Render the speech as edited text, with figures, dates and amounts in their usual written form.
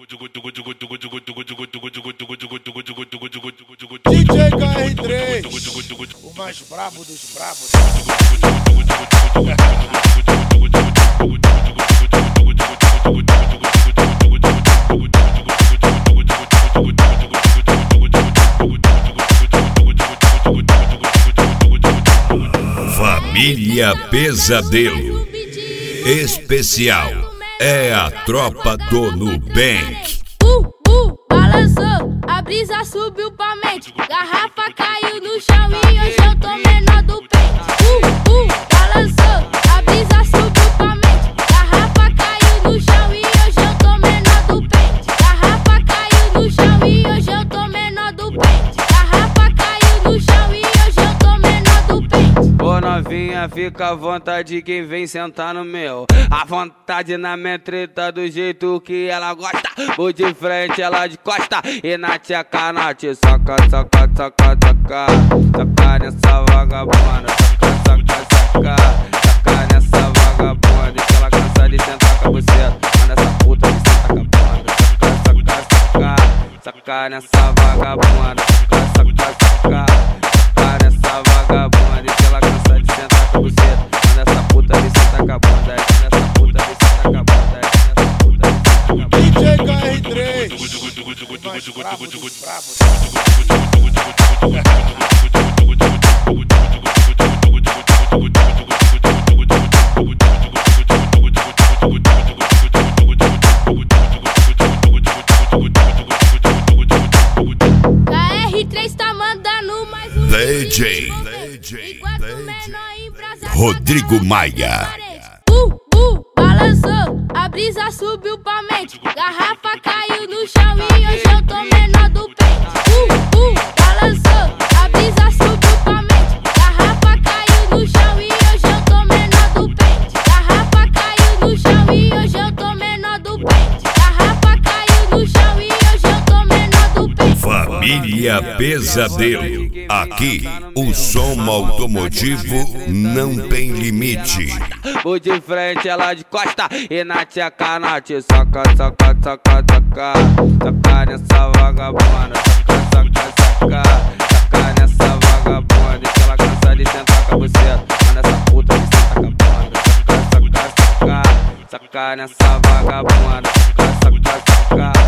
DJ KR3, o mais brabo dos brabos. Família Pesadelo Especial é a tropa do Nubank. Balançou, a brisa subiu pra mente. Garrafa caiu no chão e hoje eu tô menor do pente. Balançou, a brisa subiu pra mente. Garrafa caiu no chão e hoje eu tô menor do pente. Garrafa caiu no chão e hoje eu tô menor do pente. Garrafa caiu no chão e hoje eu tô menor do pente. Ô novinha, fica à vontade quem vem sentar no meu. À vontade na minha treta do jeito que ela gosta. Vou de frente, ela de costa. E na tcheca, na te soca, soca, soca, soca. Soca nessa vagabunda, soca, soca, soca. Soca nessa vagabunda, que ela cansa de sentar com a buceta. Mas nessa puta de sentar com a bunda. Soca, soca, soca. Soca nessa vagabunda, soca, soca, soca. Soca nessa vagabunda, que ela cansa de sentar com a buceta. Mas nessa puta de sentar com a bunda. Nessa puta de sentar com a bunda. Nessa puta de sentar com a bunda. DJ KR3, o mais brabo dos brabos. KR3 tá mandando mais um DJ Rodrigo Maia. Balançou, a brisa subiu pra mente. Garrafa caiu no chão e hoje eu tô menor do pente. Balançou, a brisa subiu pra mente. Garrafa caiu no chão e hoje eu tô menor do pente. Garrafa caiu no chão e hoje eu tô menor do pente. Garrafa caiu no chão e hoje eu tô menor do pente. Família Pesadelo. Aqui o som automotivo não tem limite. Vou de frente, ela de costa. E na tcheca, na te soca, soca, soca, soca. Soca nessa vagabunda, soca, soca, soca. Soca nessa vagabunda, que ela cansa de sentar com a buceta. Mas nessa puta de sentar com a bunda. Soca, soca, soca. Soca nessa vagabunda, soca, soca, soca.